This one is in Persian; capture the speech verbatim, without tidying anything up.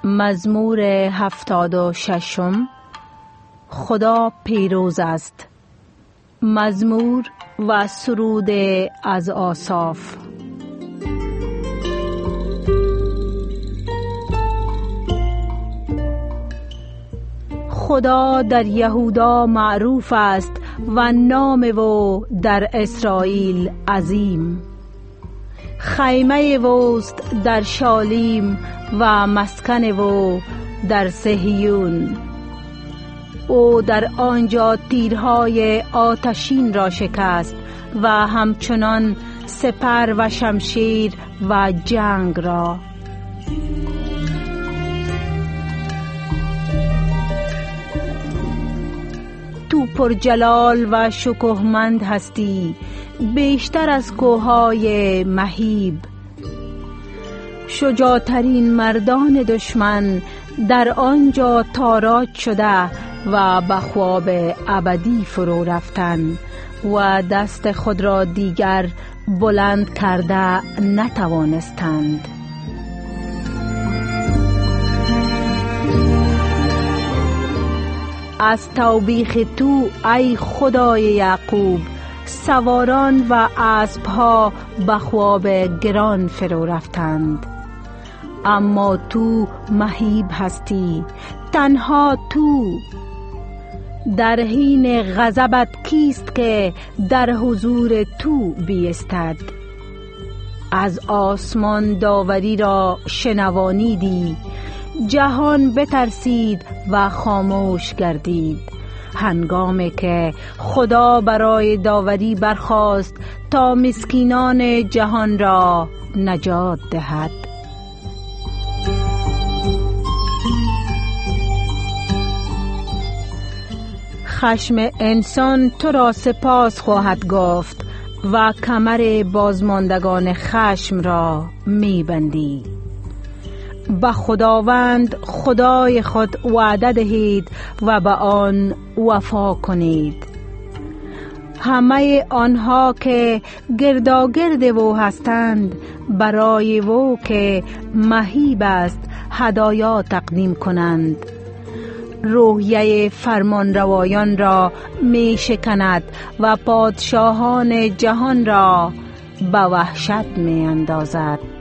مزمور هفتاد و ششم. خدا پیروز است. مزمور و سرود از آساف. خدا در یهودا معروف است و نام او در اسرائیل عظیم. خیمه وست در شالیم و مسکن او در صهیون. او در آنجا تیرهای آتشین را شکست و همچنان سپر و شمشیر و جنگ را. تو پر جلال و شکوهمند هستی، بیشتر از کوههای مهیب. شجاعترین مردان دشمن در آنجا تاراج شده و به خواب ابدی فرو رفتند و دست خود را دیگر بلند کرده نتوانستند. از توبیخ تو ای خدای یعقوب، سواران و اسبها به خواب گران فرو رفتند. اما تو مهیب هستی، تنها تو. در حین غضبت کیست که در حضور تو بیستد؟ از آسمان داوری را شنوانیدی، جهان بترسید و خاموش گردید. هنگامی که خدا برای داوری برخاست تا مسکینان جهان را نجات دهد. خشم انسان تو را سپاس خواهد گفت و کمر بازماندگان خشم را می بندی. به خداوند خدای خود وعده دهید و به آن وفا کنید. همه آنها که گرداگرد او هستند برای او که مهیب است هدایا تقدیم کنند. روحیه فرمان روایان را می شکند و پادشاهان جهان را به وحشت می اندازد.